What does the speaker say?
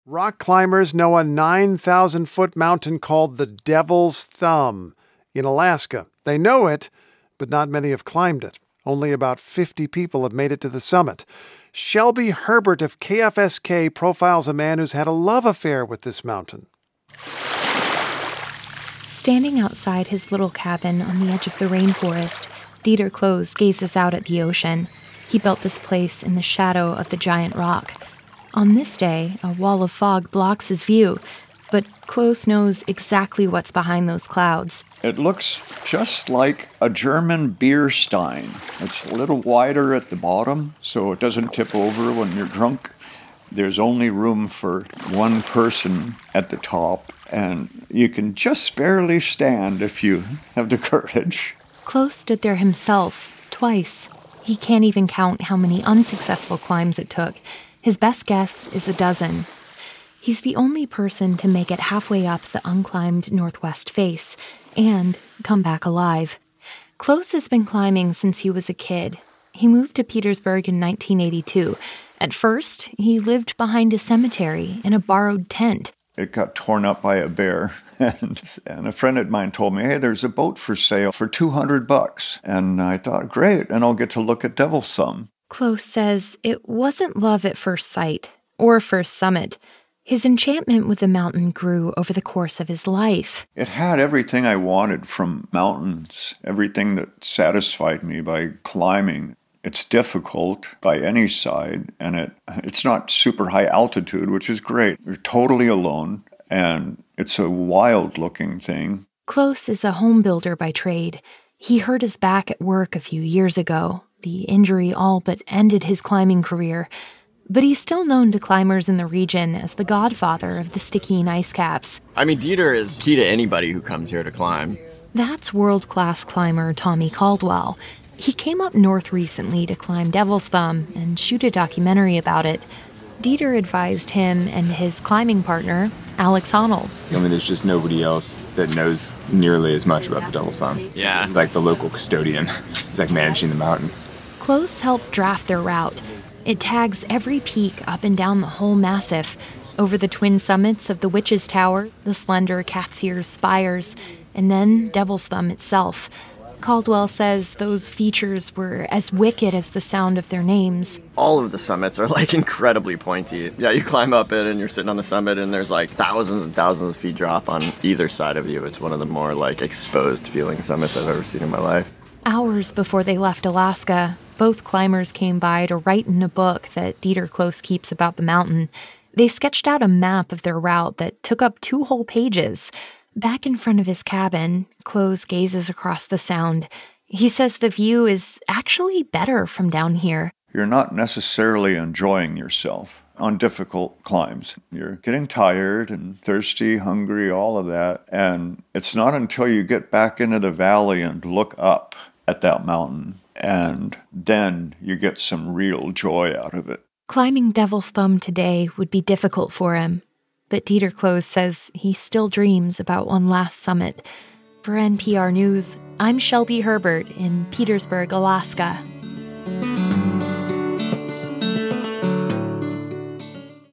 Rock climbers know a 9,000-foot mountain called the Devil's Thumb in Alaska. They know it, but not many have climbed it. Only about 50 people have made it to the summit. Shelby Herbert of KFSK profiles a man who's had a love affair with this mountain. Standing outside his little cabin on the edge of the rainforest, Dieter Close gazes out at the ocean. He built this place in the shadow of the giant rock. On this day, a wall of fog blocks his view, but Close knows exactly what's behind those clouds. It looks just like a German beer stein. It's a little wider at the bottom, so it doesn't tip over when you're drunk. There's only room for one person at the top, and you can just barely stand if you have the courage. Close stood there himself, twice. He can't even count how many unsuccessful climbs it took. His best guess is a dozen. He's the only person to make it halfway up the unclimbed northwest face and come back alive. Close has been climbing since he was a kid. He moved to Petersburg in 1982. At first, he lived behind a cemetery in a borrowed tent. It got torn up by a bear, and a friend of mine told me, hey, there's a boat for sale for $200. And I thought, great, and I'll get to look at Devil's Thumb. Close says it wasn't love at first sight, or first summit. His enchantment with the mountain grew over the course of his life. It had everything I wanted from mountains, everything that satisfied me by climbing. It's difficult by any side, and it's not super high altitude, which is great. You're totally alone, and it's a wild-looking thing. Close is a home builder by trade. He hurt his back at work a few years ago. The injury all but ended his climbing career. But he's still known to climbers in the region as the godfather of the Stickeen ice caps. I mean, Dieter is key to anybody who comes here to climb. That's world-class climber Tommy Caldwell. He came up north recently to climb Devil's Thumb and shoot a documentary about it. Dieter advised him and his climbing partner, Alex Honnold. I mean, there's just nobody else that knows nearly as much about the Devil's Thumb. Yeah. It's like the local custodian. It's like managing the mountain. Close helped draft their route. It tags every peak up and down the whole massif, over the twin summits of the Witch's Tower, the slender Cat's Ears spires, and then Devil's Thumb itself. Caldwell says those features were as wicked as the sound of their names. All of the summits are like incredibly pointy. Yeah, you climb up it and you're sitting on the summit and there's like thousands and thousands of feet drop on either side of you. It's one of the more like exposed feeling summits I've ever seen in my life. Hours before they left Alaska, both climbers came by to write in a book that Dieter Close keeps about the mountain. They sketched out a map of their route that took up 2 whole pages. Back in front of his cabin, Close gazes across the sound. He says the view is actually better from down here. You're not necessarily enjoying yourself on difficult climbs. You're getting tired and thirsty, hungry, all of that. And it's not until you get back into the valley and look up at that mountain, and then you get some real joy out of it. Climbing Devil's Thumb today would be difficult for him. But Dieter Close says he still dreams about one last summit. For NPR News, I'm Shelby Herbert in Petersburg, Alaska.